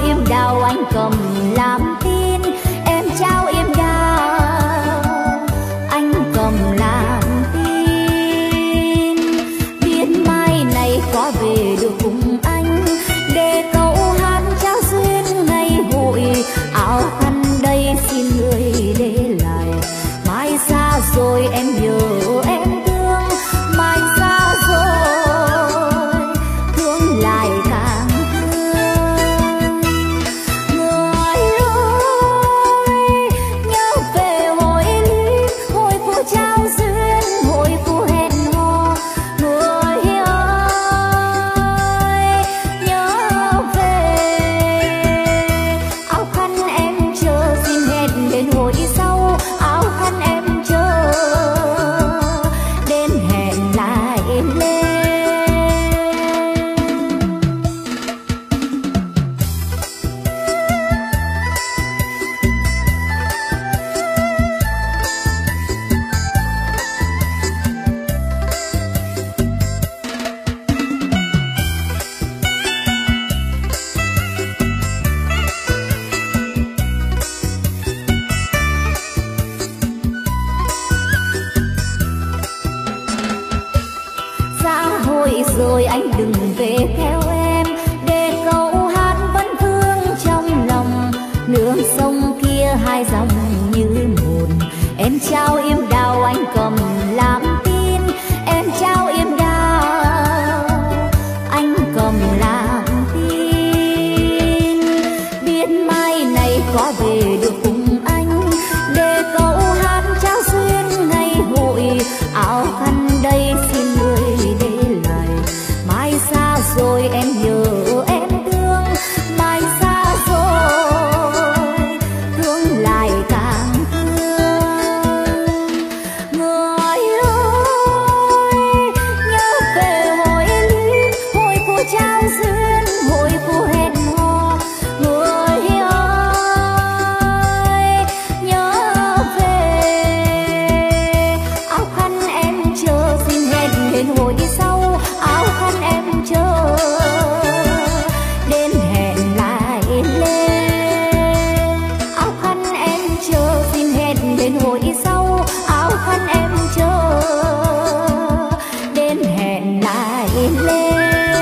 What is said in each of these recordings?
im đào anh cầm làm tin, em trao im đào anh cầm làm tin. Biết mai này có về được cùng anh, để câu hát trao duyên ngày hội. Áo khăn đây xin người để lại, mai xa rồi em nhớ em thương, mai xa rồi thương lại càng thương. Người ơi nhớ về hồi ly, hồi của trao duyên, hồi của hẹn hò. Người ơi nhớ về áo khăn em chờ, xin hẹn đến hồi sau. Áo khăn em chờ đến hẹn lại lên. Xã hội rồi anh đừng về theo em, để câu hát vẫn vương trong lòng. Nước sông kia hai dòng như một, em trao im đào anh cầm làm tin, em trao im đào anh cầm làm tin. Biết mai này có về được cùng anh, để câu hát trao duyên ngày hội. Áo khăn đây xin người để lại, mai xa rồi em nhớ em thương, mai xa rồi thương lại càng thương. Người ơi nhớ về hồi ly, hồi của trao duyên, hồi của hẹn hò. Người ơi nhớ về áo khăn em chờ, xin hẹn đến hồi sau. Áo khăn em chờ đến hẹn lại lên. Áo khăn em chờ, xin hẹn đến hồi sau. Áo khăn em chờ đến hẹn lại lên.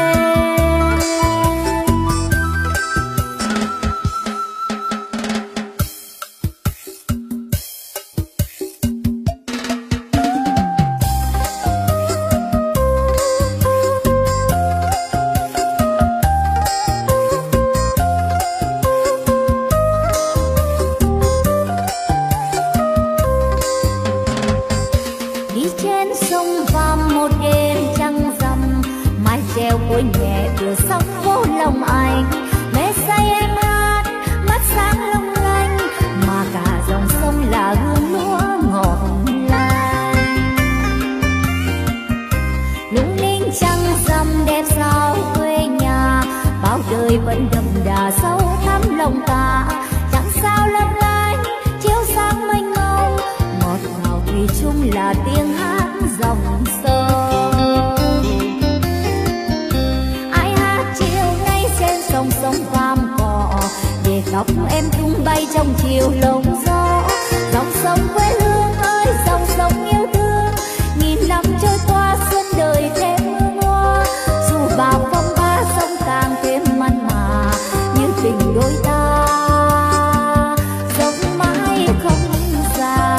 Đi trên sông Vàm một đêm trăng rằm, mái chèo cuối nhẹ cửa sóng vô lòng anh. Mê say em hát mắt sáng long lanh, mà cả dòng sông là hương lúa ngọt lành. Lung linh trăng rằm đẹp sao quê nhà, bao đời vẫn đậm đà sâu thắm lòng ta. Chẳng sao lấp lánh chiếu sáng mênh mông, ngọt ngào thủy chung là tiếng hát dòng sông. Ai hát chiều nay trên sông sông Vàm cỏ, để tóc em tung bay trong chiều lồng gió. Dòng sông quê hương ơi dòng sông yêu thương, nghìn năm trôi qua xuân đời thêm hương hoa. Dù bao phong ba sông càng thêm mặn mà, như tình đôi ta sống mãi không già.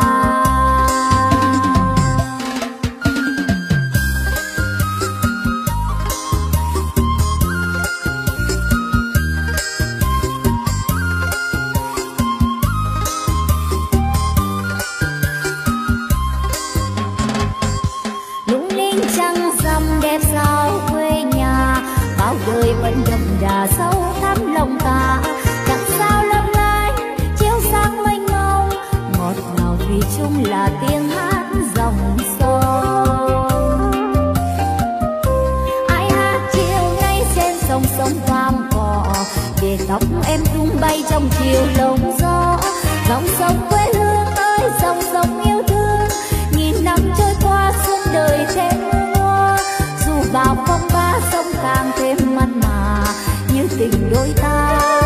Lung linh trăng rằm đẹp sao quê nhà, bao đời vẫn đậm đà sâu thắm lòng ta. Chẳng sao lấp lánh chiếu sáng mênh mông, ngọt ngào thủy chung là tiếng hát dòng sông. Ai hát chiều nay trên sông sông Vàm cỏ, để tóc em tung bay trong chiều lồng gió. Dòng sông quê hương ơi dòng sông yêu thương, nghìn năm trôi qua xuân đời thêm hương hoa. Dù bao phong ba sông càng thêm mặn mà, như tình đôi ta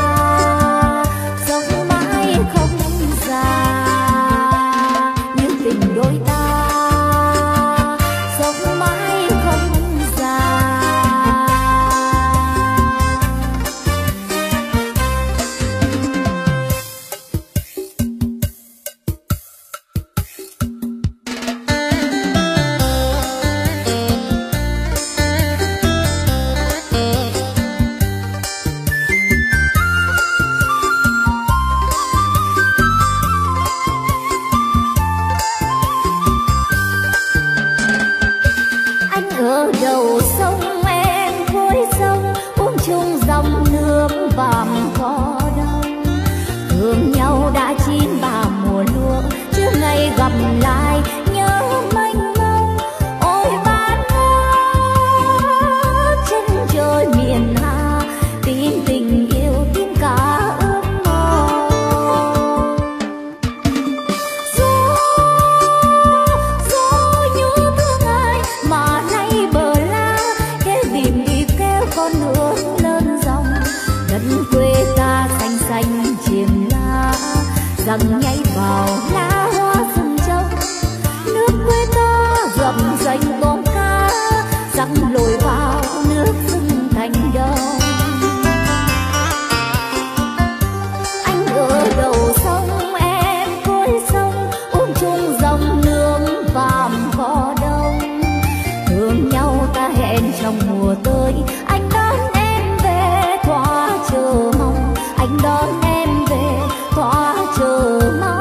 rằng nhảy vào lá hoa rừng trông. Nước quê ta rậm rành con cá răng lội vào nước rừng thành đông. Anh ở đầu sông em cuối sông uống chung dòng nước vàm cỏ đông. Thương nhau ta hẹn trong mùa tới, anh đón em về thoa chờ mong, anh đón em về thoa chờ mong.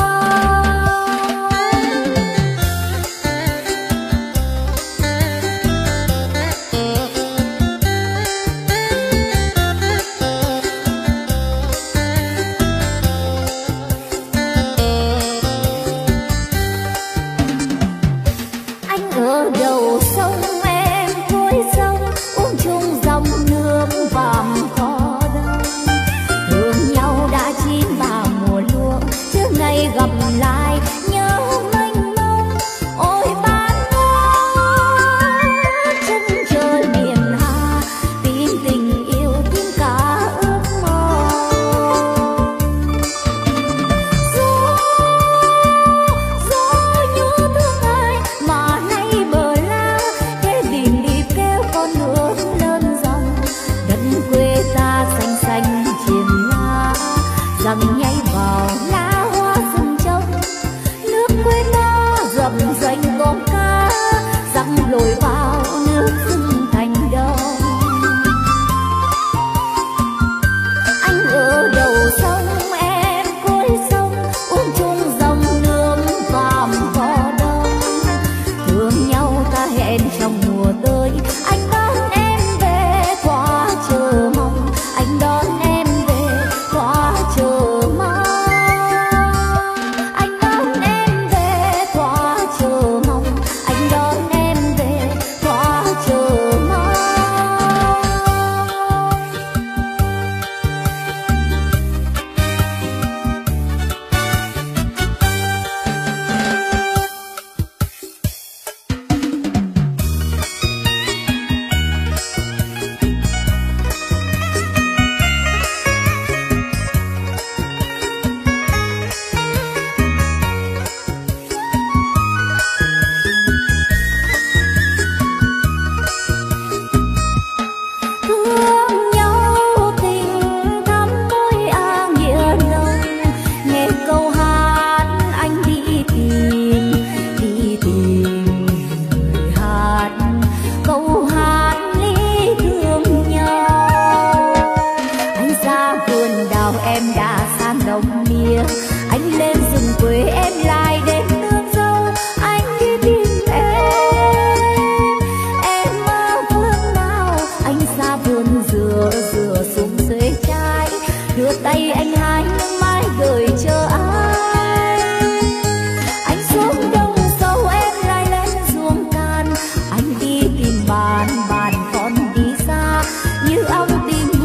Anh ở đầu sông em cuối sông uống chung dòng nước vàm cỏ đông. Thương nhau đã chín vào mùa lúa, trước ngày gặp lại nhớ mênh mông. Ôi bán hoa chân trời miền Hà, tin tình yêu tin cả ước mơ. Gió nhớ thương ai mà nay bờ la, thế đình đi kêu con nước lớn dòng. Đất quê ta xanh xanh triền lá, rằng nhảy vào lá hoa rừng trông. Nước quê ta rậm rành con cá rằng lội vào nước rừng thành đông. Anh ở đầu sông em cuối sông uống chung dòng nước vàm cỏ đông. Thương nhau ta hẹn trong mùa tới, anh đón em về thoa chờ mong, anh đón em về thoa chờ mong. Anh đón em về thoa chờ mong, anh đón em về thoa chờ mong. Thương nhau tình thắm môi nghĩa nồng, nghe câu hát anh đi tìm người hát câu hát lý thương nhau. Anh ra vườn đào em đã sang đồng mía, anh lên rừng quê em lại đến nương dâu. Anh đi tìm em ở phương nào, anh ra vườn dừa xuống xuế trái, đưa tay anh hái những mái gửi chờ ai. Anh xuống đông sâu em lại lên ruộng cạn, anh đi tìm bạn còn đi xa, như ông tìm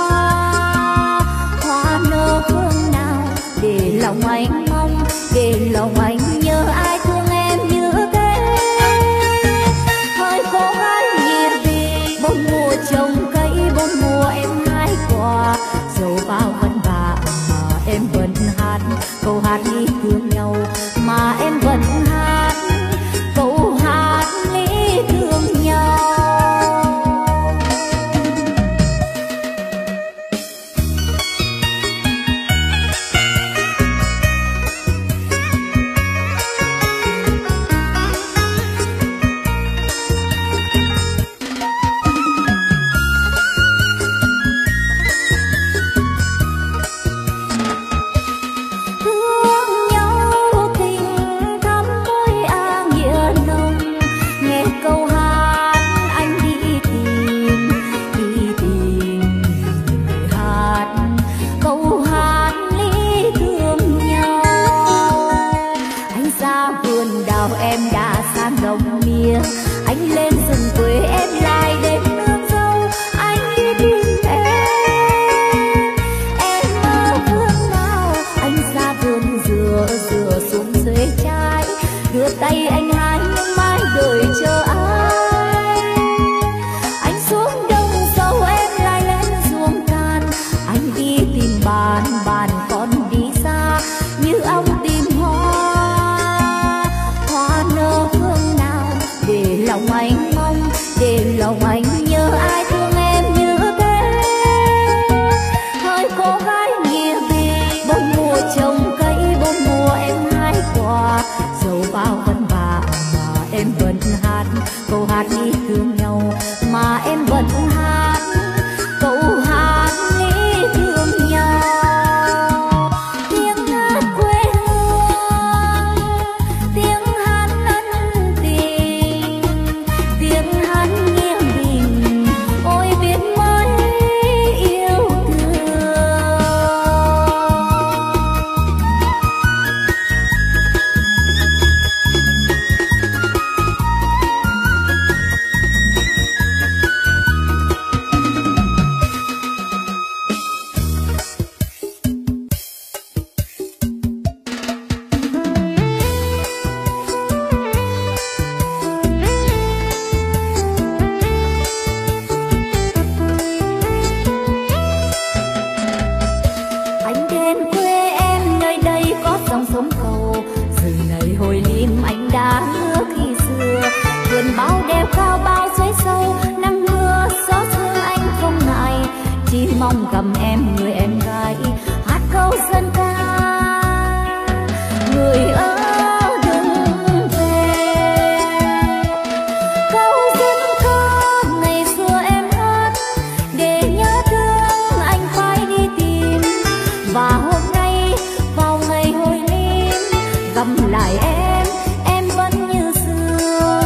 hoa nở phương nào, để lòng anh mong, để lòng anh nhớ ai thương em như thế. Hơi khô ai nghĩa tình, bốn mùa trồng cây bốn mùa em hái quả, dẫu bao vất vả mà em vẫn hát câu hát lý thương nhau, mà em vẫn hát câu hát lý thương nhau. Thương nhau tình thắm môi nghĩa nồng, nghe câu hát anh đi tìm người hát câu hát lý thương nhau. Anh ra vườn đào em đã sang đồng mía, anh lên rừng quê em lại đến nương dâu. Anh đi tìm em ở phương nào, anh ra vườn dừa xuống xuế trái, đưa tay anh hái những mái đời chờ ai. Anh xuống đông sâu em lại lên ruộng cạn, anh đi tìm bạn còn đi xa, nhớ thương nào, để lòng anh mong, để lòng anh nhớ ai thương em như thế. Hỡi cô gái nghĩa vì bốn mùa trồng cây, bốn mùa em hái quả, dẫu bao vất vả mà em vẫn hát câu hát nghĩ thương nhau, mà em vẫn hát câu hát nghĩ thương nhau. Tiếng hát quê hương, tiếng hát ân tình, tiếng hát nghĩa tình, ôi biết mấy yêu thương. Anh đến quê em, nơi đây có dòng sông cầu, rừng này hồi lim anh đã hứa khi xưa. Vườn bao đeo cao bao suối sâu, nắng mưa gió sương anh không ngại, chỉ mong cầm em người em gái hát câu dân ca. Người ơi đừng về, câu dân ca ngày xưa em hát, để nhớ thương anh phải đi tìm. Và hôm nay vào ngày hồi lim, gặp lại em vẫn như xưa.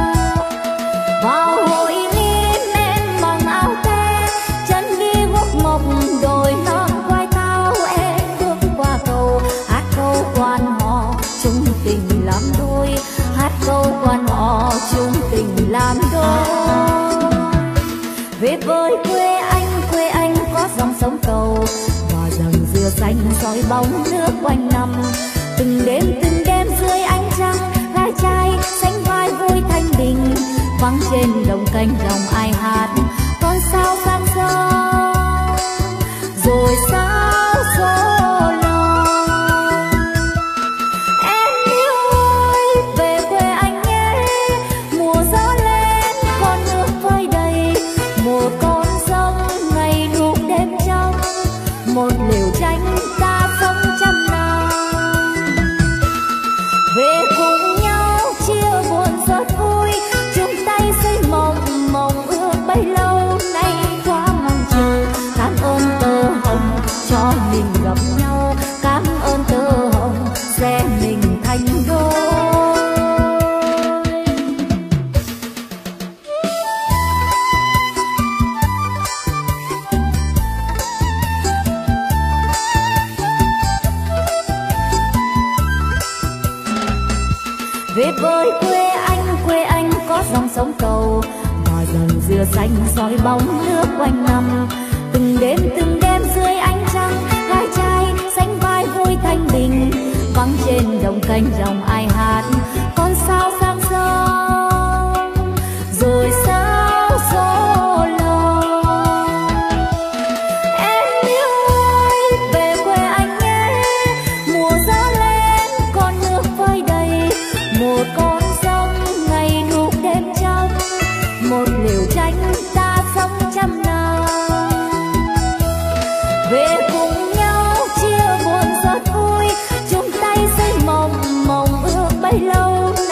Vào hồi lim em mặc áo tê, chân đi guốc mộc, đồi non quai thao, em bước qua cầu hát câu quan họ chung tình làm đôi, hát câu quan họ chung tình làm đôi. Về với quê anh có dòng sông cầu và rừng dừa xanh soi bóng nước quanh năm. Từng đêm dưới ánh trăng, gái trai sánh vai vui thanh bình, vắng trên đồng canh đồng ai hát con sao sang sông, rồi sao số lòng. Em yêu ơi về quê anh nhé, mùa gió lên con nước vơi đầy, một con sông ngày đủ đêm trong, một liều tranh ta sống trăm năm. Về cùng nhau chia buồn giọt vui, chung tay xây mộng mộng ước bấy lâu nay quá mong chờ. Cảm ơn tơ hồng cho mình gặp nhau, cảm ơn tơ hồng sẽ mình thành đôi. Về với quê anh có dòng sông cầu và rừng dừa xanh soi bóng nước quanh năm. Từng đêm dưới ánh trăng, gái trai sánh vai vui thanh bình, vắng trên đồng canh dòng ai hát con sao sang sông, rồi sao số lòng. Em yêu ơi về quê anh nhé, mùa gió lên con nước vơi đầy, một con sông ngày đủ đêm trong, một liều tranh ta sống trăm năm. Về cùng nhau chia buồn giọt vui, chung tay xây mộng mộng ước bấy lâu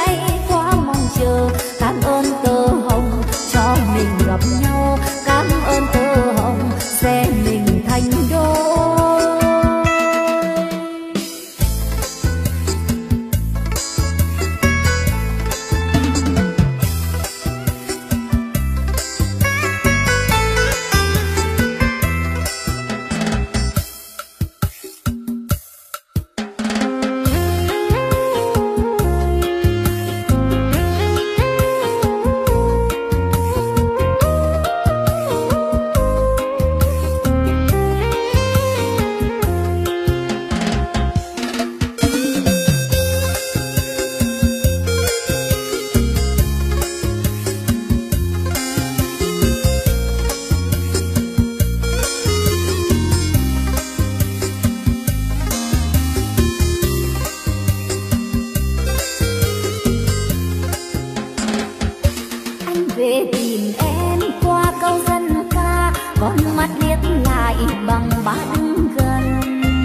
về tìm em qua câu dân ca, con mắt liếc lại bằng bát gần.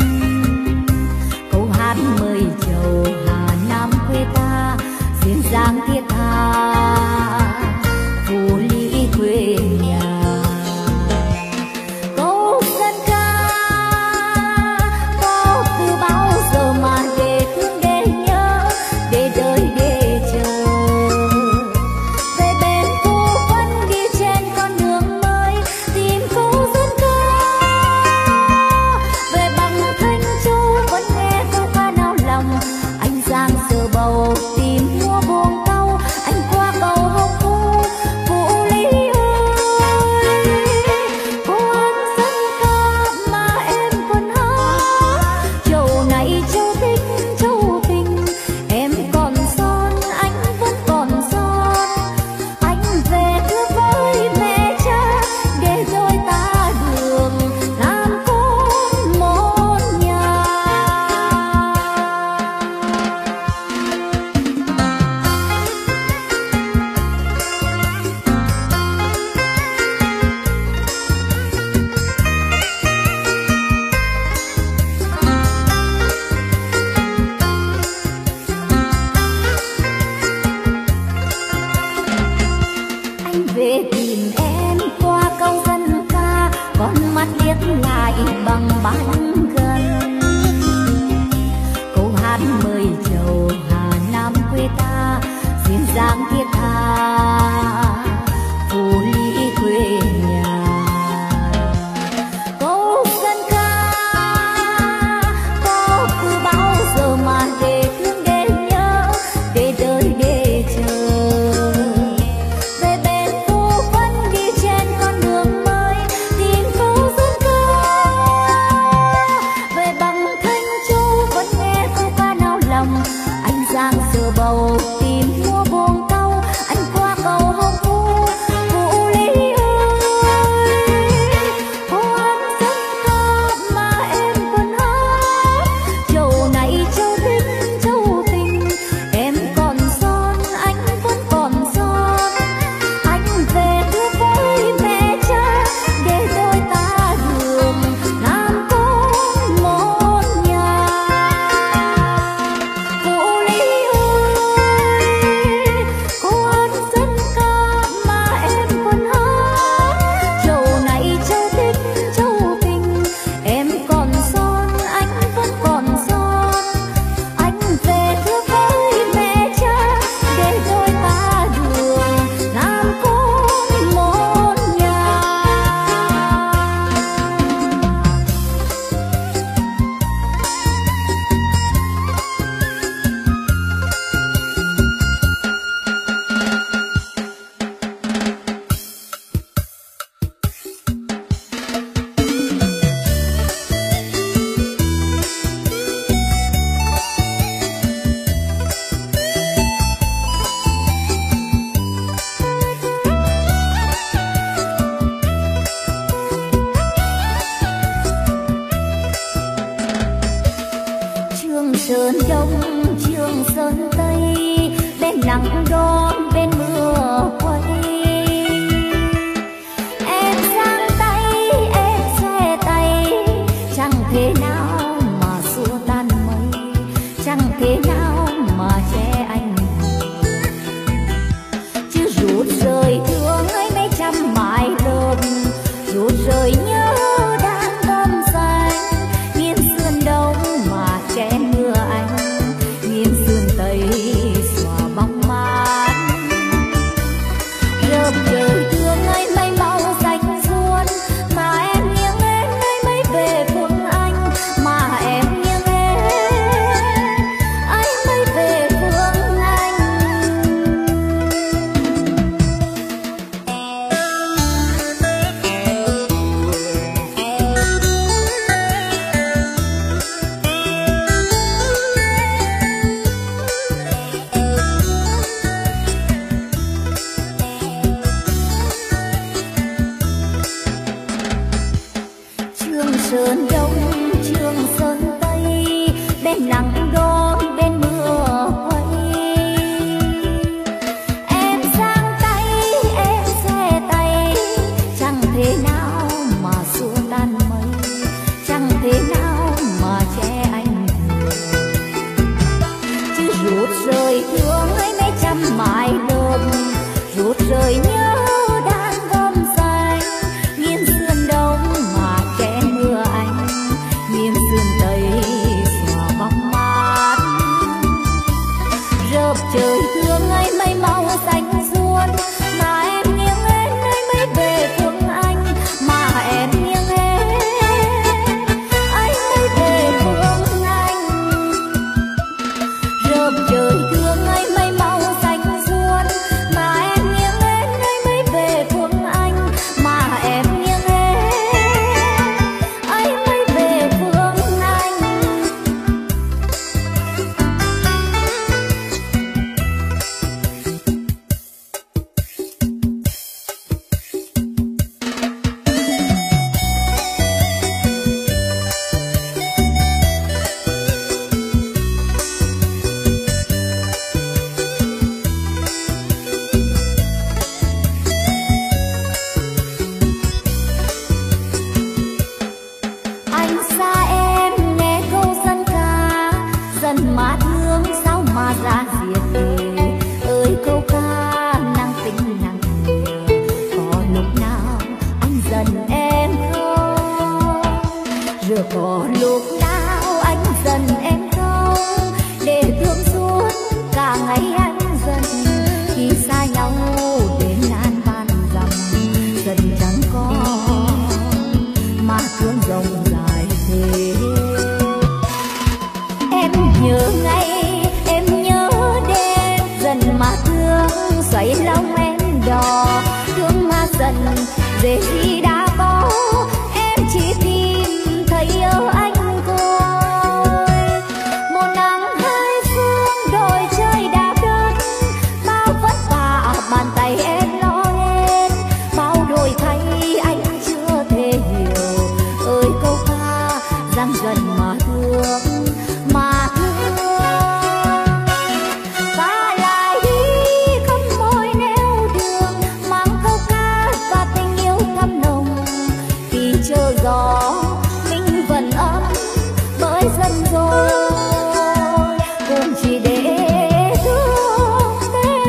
Câu hát mời chầu Hà Nam quê ta, duyên dáng thiết tha phù lý quê nhà. Câu dân ca có từ bao giờ mà để thương để nhớ, để đời để chờ. Về bên Phú Vân đi trên con đường mới, tìm câu dân ca. Về bằng Thanh Châu vẫn nghe câu ca nao lòng, anh giang giờ bầu tìm mua buông câu, anh qua cầu Hồng Phú Phú Lý ơi. Cô hát dân ca mà em còn hát, châu này châu thích châu tình, em còn son anh vẫn còn son. Anh về thưa với mẹ cha, để đôi ta đường làm con một nhà. Anh về tìm em qua câu dân ca, con mắt liếc lại bằng bát gần. Câu hát mời chầu Hà Nam quê ta, duyên dáng thiết tha phù lý quê nhà. Câu dân ca có từ bao giờ mà để thương để nhớ, để đời để chờ. Về bên Phú Vân đi trên con đường mới, tìm câu dân ca. Về bằng Thanh Châu vẫn nghe câu ca nao lòng, anh giang giờ bầu tìm mua buông câu, anh qua cầu Hồng Phú Phú Lý ơi. Cô hát dân ca mà em còn hát, châu này châu thích châu tình, em còn son anh vẫn còn son. Anh về thưa với mẹ cha, để đôi ta đường làm con một nhà. Phú Lý ơi, cô hát dân ca mà em còn hát, châu này châu thích châu tình, em còn son anh vẫn còn son. Anh về thưa với mẹ cha, để đôi ta đường làm con một nhà. Trường Sơn Đông Trường Sơn Tây, bên nắng đón bên mưa quay. Em giang tay em xe tay, chẳng thể nào mà xua tan mây, chẳng thể nào mà che anh. Chứ rút rời thương ấy mấy trăm mái đơn, rút rời nhớ đang bom xanh. Nghiêng sườn đông mà che mưa anh, nghiêng sườn tây xòa bóng mát. trăm mái lợp rút rời nhớ đang gom xanh nghiêng sườn đông mà kẽ mưa anh nghiêng sườn tây xòa bóng mát rợp trời thương ấy mây màu xanh suốt mà em nghiêng em nơi mới về phương anh mà em nghiêng em anh mới về phương anh rợp trời thương ấy mây màu xanh suốt mà em nghiêng em nơi mới về phương anh mà em nghiêng em anh mới về phương anh. Anh xa em nghe câu dân ca dần mát hương sao mà ra diệt về ơi câu ca năng tính năng người có lúc nào anh dần em không rồi có lúc nào anh dần em không để thương suốt cả ngày anh dần khi xa nhau đến ngàn van dặm dần chẳng có mà thương rộng dài thế em nhớ ngày em nhớ đêm dần mà thương xoay lòng em đò thương mà dần về gì đã có em chỉ tìm thấy yêu anh thôi một nắng hai phương đôi trời đạp đất bao vất vả bàn tay em lo hết bao đổi thay anh chưa thể hiểu ơi câu ca rằng dần mà thương mà thương ta lại đi khắp môi nẻo đường mang câu ca và tình yêu thắm nồng khi chờ gió mình vẫn ấm bởi dần rồi cũng chỉ để thương thêm.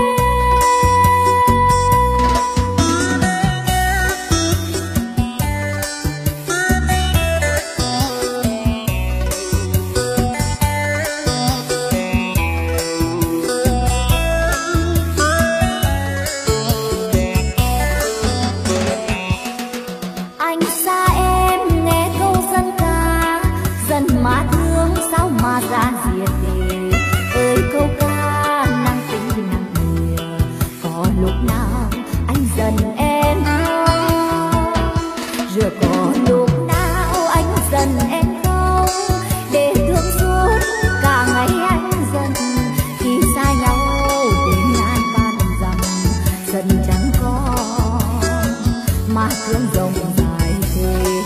Anh xa em nghe câu dân ca dần mà thương sao mà ra diệt về ơi câu ca năng tính năng người có lúc nào anh dần em không rồi có lúc nào anh dần em không để thương suốt cả ngày anh dần khi xa nhau đến ngàn van dặm dần chẳng có mà thương rộng dài thế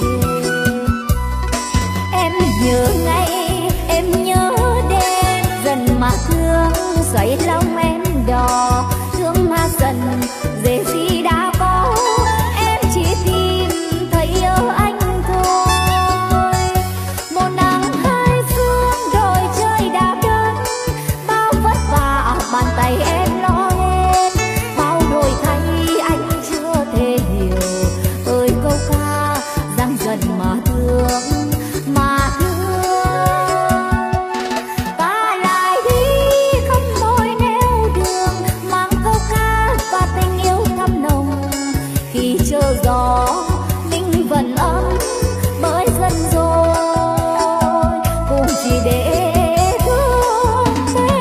em nhớ ngày em nhớ đêm dần mà thương xoay lòng em đò thương mà dần về gì đã có em chỉ tìm thấy yêu anh thôi một nắng hai phương đôi trời đạp đất bao vất vả bàn tay em lo hết bao đổi thay anh chưa thể hiểu ơi câu ca rằng dần mà thương mà thương ta lại đi khắp môi nẻo đường mang câu ca và tình yêu thắm nồng khi chờ gió mình vẫn ấm bởi dần rồi cũng chỉ để thương thêm.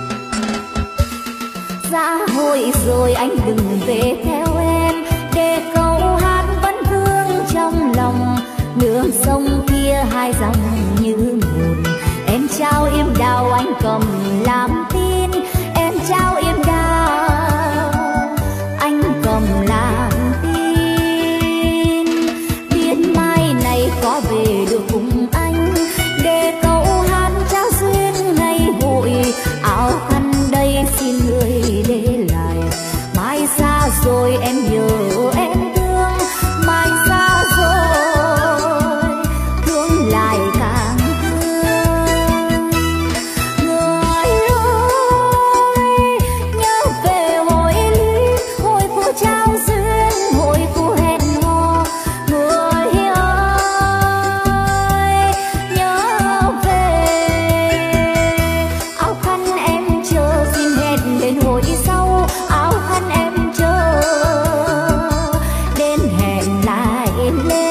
Xã hội rồi anh đừng về theo em để dòng như nguồn. Em trao im đào anh cầm làm tin, em trao im đào anh cầm làm tin. Biết mai này có về được cùng anh, để câu hát trao duyên ngày hội. Áo khăn đây xin người để lại, mai xa rồi em nhớ em thương, mai xa rồi thương lại càng thương. Người ơi nhớ về hồi ly, hồi của trao duyên, hồi của hẹn hò. Người ơi nhớ về áo khăn em chờ xin hẹn đến hồi sau, áo khăn em chờ đến hẹn lại lên.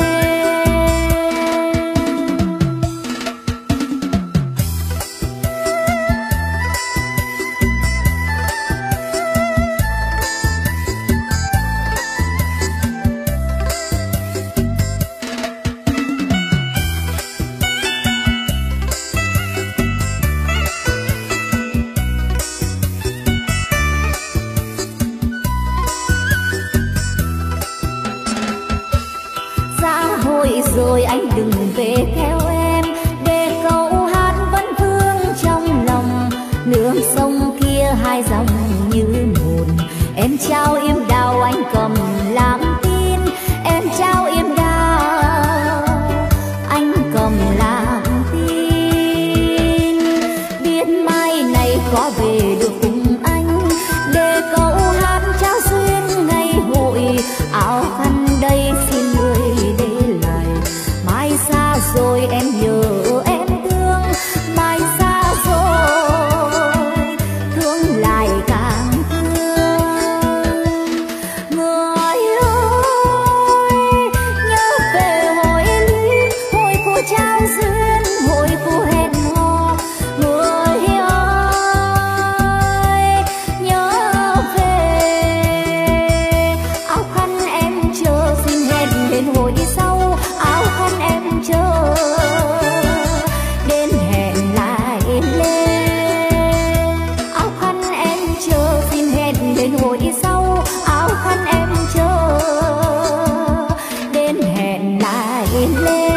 Xã hội rồi anh đừng về theo em, để câu hát vẫn vương trong lòng. Nước sông kia hai dòng như một, em trao im đào anh cầm làm tin, em trao im đào anh cầm làm tin. Biết mai này có về được cùng anh, để câu hát trao duyên ngày hội. Áo khăn đây xin người để lại, mai xa rồi em nhớ em thương, mai xa rồi thương lại càng thương. Người ơi nhớ về hồi ly, hồi của trao duyên, hồi của hẹn hò. Người ơi nhớ về áo khăn em chờ xin hẹn đến hồi sau, áo khăn em chờ đến hẹn lại lên. Áo khăn em chờ xin hẹn đến hồi sau, áo khăn em chờ đến hẹn lại lên.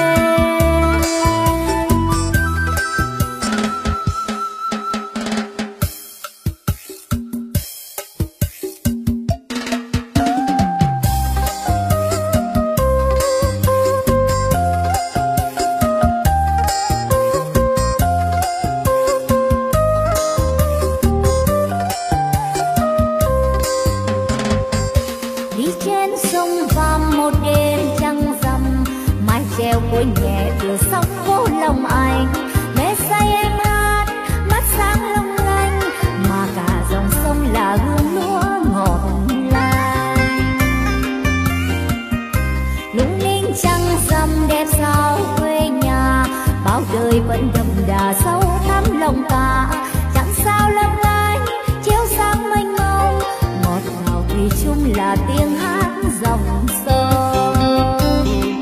Đi trên sông Vàm một đêm trăng rằm, mái chèo cuối nhẹ từ sóng vô lòng anh. Mê say anh hát mắt sáng long lanh, mà cả dòng sông là hương lúa ngọt lành. Lung linh trăng rằm đẹp sao quê nhà, bao đời vẫn đậm đà sâu thắm lòng ta. Chẳng sao lấp lánh chiếu sáng mênh mông, ngọt ngào thủy chung là tiếng hát dòng sông.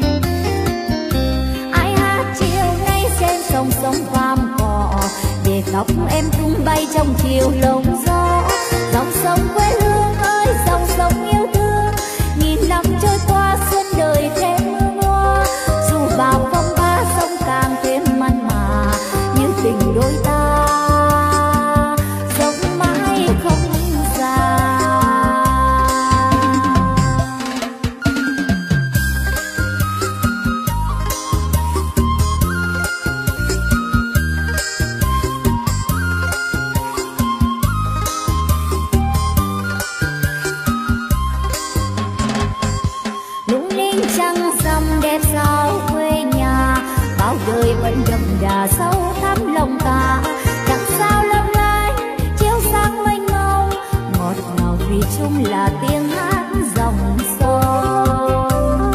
Ai hát chiều nay trên sông sông Vàm cỏ, để tóc em tung bay trong chiều lộng gió. Dòng sông quê hương ơi dòng sông yêu thương, nghìn năm trôi qua xuân đời thêm mưa. Dù bao phong ba sông càng thêm mặn mà, như tình đôi ta sống mãi không già. Lung linh trăng rằm đẹp sao quê nhà, bao đời vẫn đậm đà sâu thắm lòng ta. Chẳng sao lấp lánh chiếu sáng mênh mông, ngọt ngào thủy chung là tiếng hát dòng sông.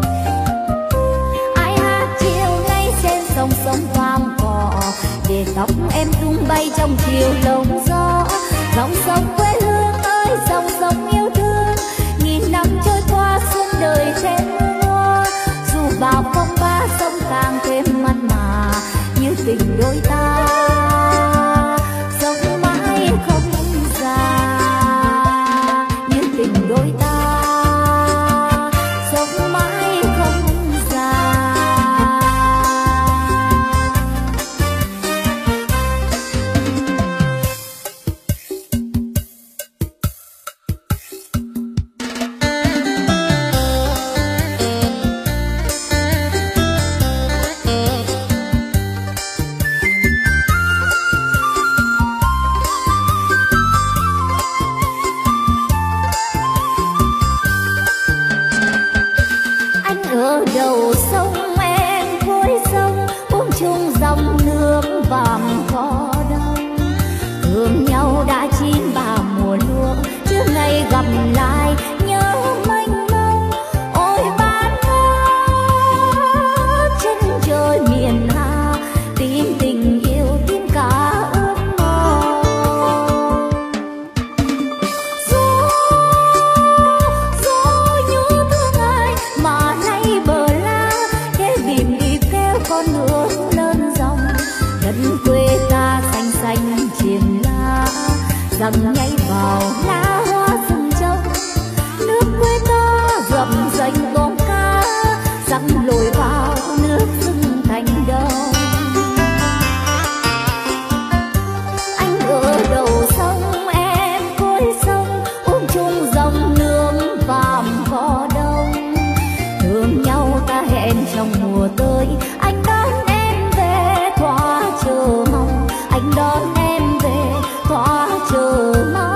Ai hát chiều nay trên sông sông Vàm cỏ, để tóc em tung bay trong chiều lộng gió. Dòng sông quê hương ơi dòng sông yêu thương, nghìn năm trôi qua xuân đời thêm mưa. Dù bao phong ba sông càng thêm mặn ở đầu sông em cuối sông, uống chung dòng nước vàm cỏ đông. Thương nhau đã chín ba mùa lúa, chưa ngày gặp lại nhớ mênh mông. Ôi bán hát chân trời miền Hà, tin tình yêu tin cả ước mơ. Gió nhớ thương ai mà nay bờ la, để tìm đi kêu con nước lớn dòng. Đất quê ta xanh xanh triền lá, rằng nhảy vào lá hoa rừng trông. Nước quê ta rậm rành con cá, rằng lội vào nước rừng thành đông. Anh ở đầu sông em cuối sông, uống chung dòng nước vàm cỏ đông. Thương nhau ta hẹn trong mùa tới, anh đón em về thỏa chờ mong. Anh đón em về thỏa chờ mong.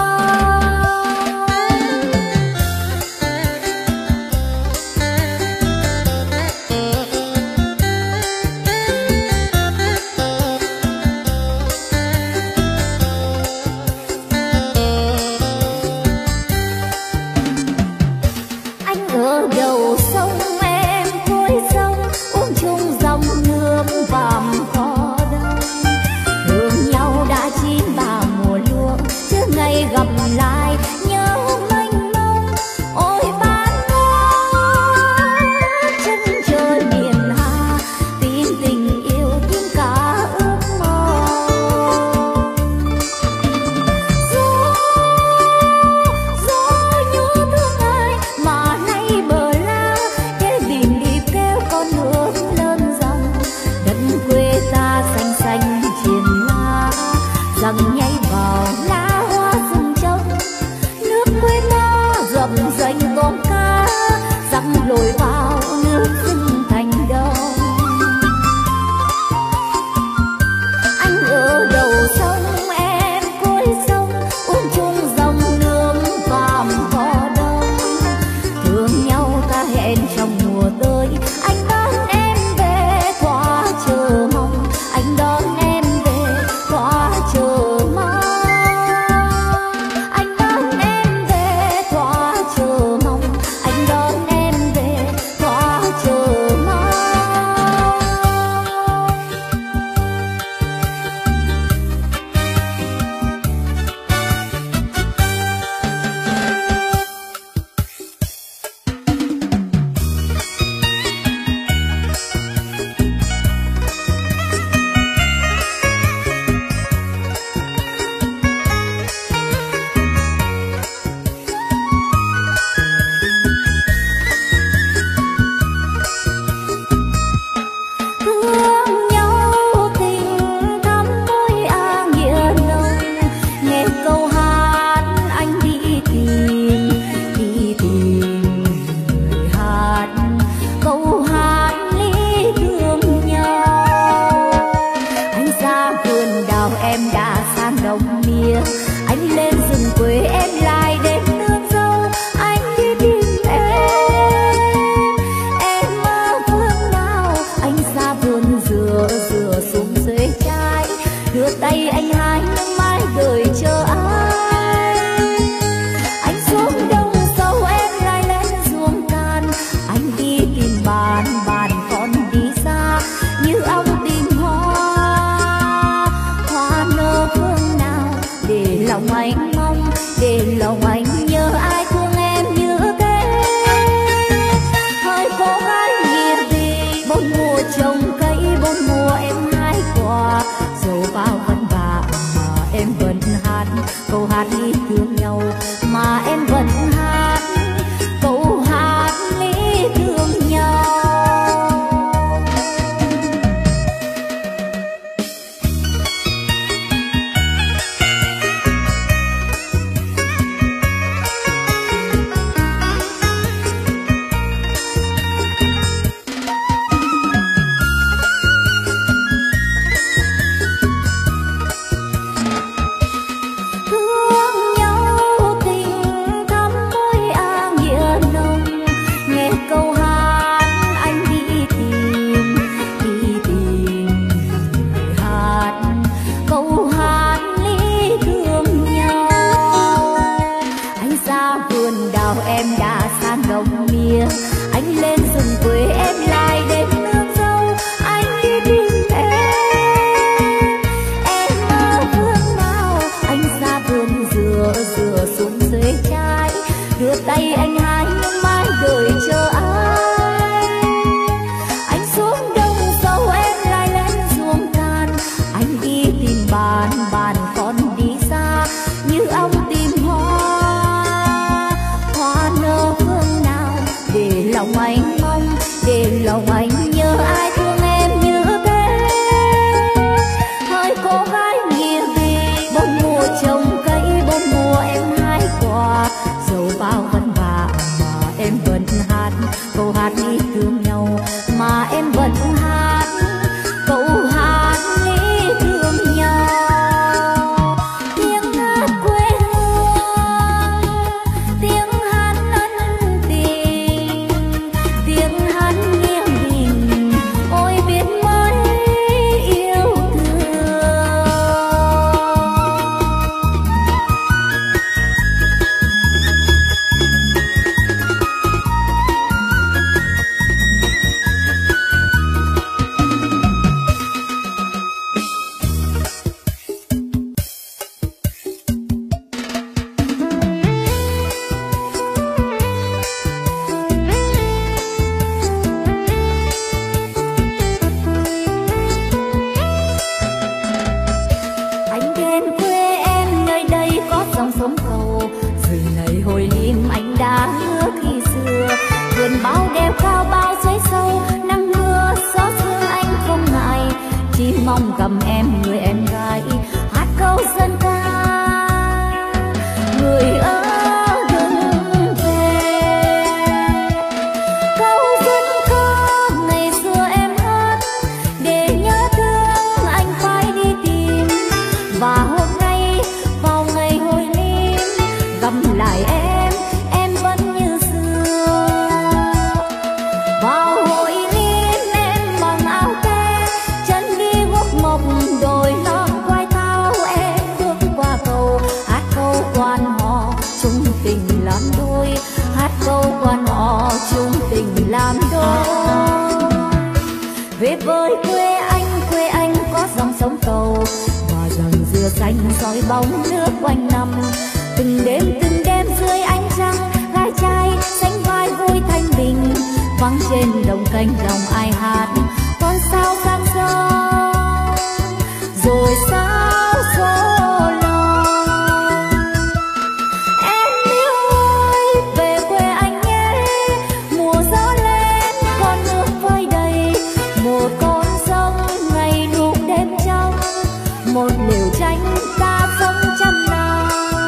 Anh ở đầu sông em cuối sông, uống chung dòng nước vàm cỏ đông. Thương nhau đã chín ba mùa lúa, chưa ngày gặp lại nhớ mênh mông. Ôi bán hát chân trời miền Hà, tin tình yêu tin cả ước mơ. Gió nhớ thương ai mà nay bờ la, để tìm đi kêu con nước lớn dòng. Đất quê ta xanh xanh triền lá, rằng nhảy vào lá hoa rừng trông. Nước quê ta rậm rành con cá, rằng lội vào nước rừng thành đông. Anh ở đầu sông em cuối sông, uống chung dòng nước vàm cỏ đông. Thương nhau ta hẹn trong mùa tới, anh đón em về thỏa chờ mong. Anh đón em về thỏa chờ mong. Anh đón em về thỏa chờ mong. Anh đón em về thỏa chờ mong. lòng anh mong, để lòng anh nhớ ai thương em như thế. Hỡi cô gái nghĩa vì bốn mùa trồng cây, bốn mùa em hái quả, dẫu bao vất vả mà em vẫn hát câu hát ý thương nhau, mà em vẫn hát câu hát ý thương nhau. Tiếng hát quê hương, tiếng hát ân tình, tiếng hát nghĩa tình, ôi biết mấy yêu thương. Anh đến quê em nơi đây có dòng sông cầu, rừng này hồi lim anh đã hứa khi xưa. Vườn bao đeo cao bao dưới sâu, nắng mưa gió sương anh không ngại, chỉ mong gặp em người em gái hát câu dân ca. Người ơi đừng về, câu dân ca ngày xưa em hát, để nhớ thương anh phải đi tìm. Và hôm nay vào ngày hồi lim, gặp lại em vẫn như xưa. Vào hồi lim em mặc áo tê, chân đi guốc mộc đồi non quay thao, em bước qua cầu hát câu quan họ chung tình làm đôi, hát câu quan họ chung tình làm đôi. Về với quê anh có dòng sông cầu, và dòng dừa xanh soi bóng nước quanh năm. Từng đêm dưới ánh trăng, gái trai sánh vai vui thanh bình, vắng trên đồng canh lòng ai hát con sao sang sông, rồi sao số lòng. Em yêu ơi về quê anh nhé, mùa gió lên con nước vơi đầy, một con sông ngày đục đêm trong, một liều tranh ta sống trăm năm.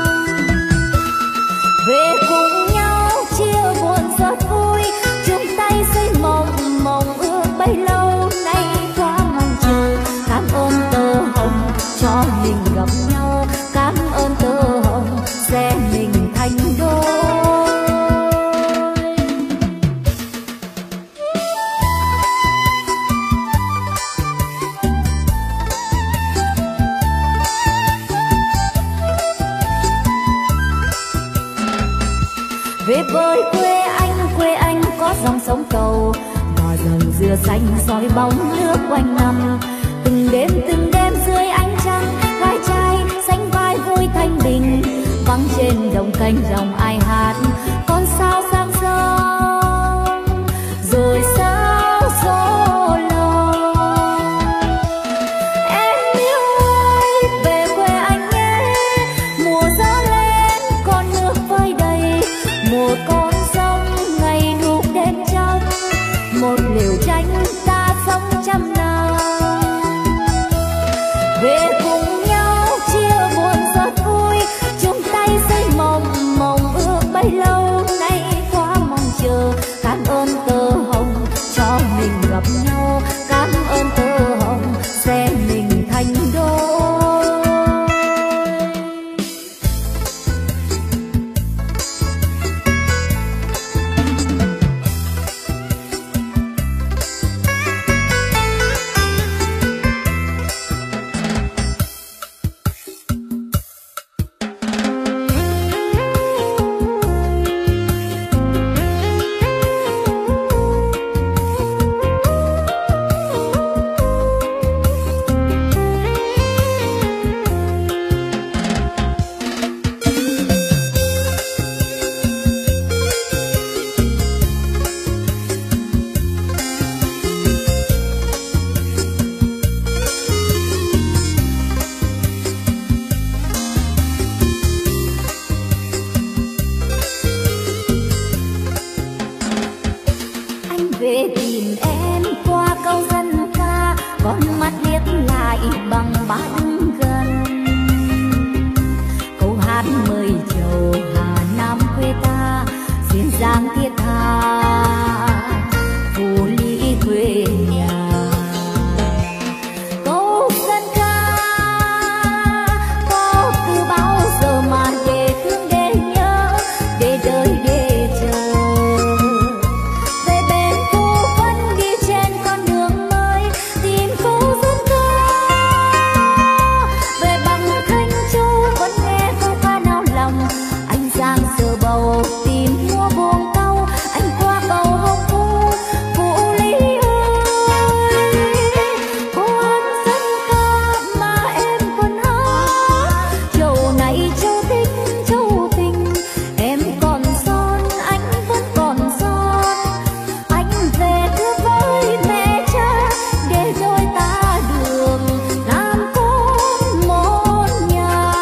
Về cùng nhau chia buồn giọt vui, chung tay xây mộng mộng ước bấy lâu nay quá mong chờ. Cảm ơn tơ hồng cho mình gặp nhau, cảm ơn tơ hồng sẽ mình thành đôi. Về với quê anh có dòng sông cầu, và dòng dừa xanh soi bóng nước quanh năm. Từng đêm dưới ánh trăng, gái trai sánh vai vui thanh bình, vắng trên đồng canh dòng ai hát con sao sang sông, rồi sao số lòng. Em yêu ơi về quê anh nhé, mùa gió lên con nước vơi đầy, một con sông ngày đục đêm trong, một liều tranh ta sống trăm năm. Về cùng nhau chia buồn giọt vui, chung tay xây mộng mộng ước về tìm em qua câu dân ca, con mắt liếc lại bằng bá đứng gần. Câu hát mời chầu Hà Nam quê ta, duyên dáng thiết tha phù lý quê nhà. Câu dân ca có từ bao giờ mà để thương để nhớ, để đời để chờ. Về bên phố vẫn đi trên con đường mới, tìm câu dân ca. Về bằng Thanh Châu vẫn nghe câu ca nao lòng, anh giang giờ bầu tìm mua buông câu, anh qua cầu Hồng Thu Phủ Lý ơi. Cô hát dân ca mà em còn hát, châu này châu tình em còn son, anh vẫn còn son. Anh về thưa với mẹ cha, để đôi ta đường làm con một nhà.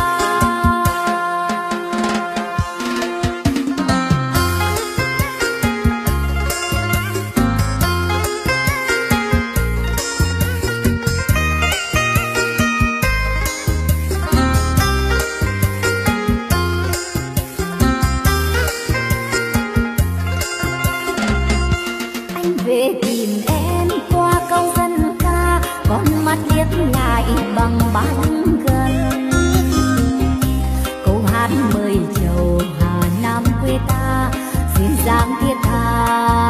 Anh về tìm em qua câu dân ca, con mắt liếc lại bằng bá đứng gần. Câu hát mời chầu Hà Nam quê ta, duyên dáng thiết tha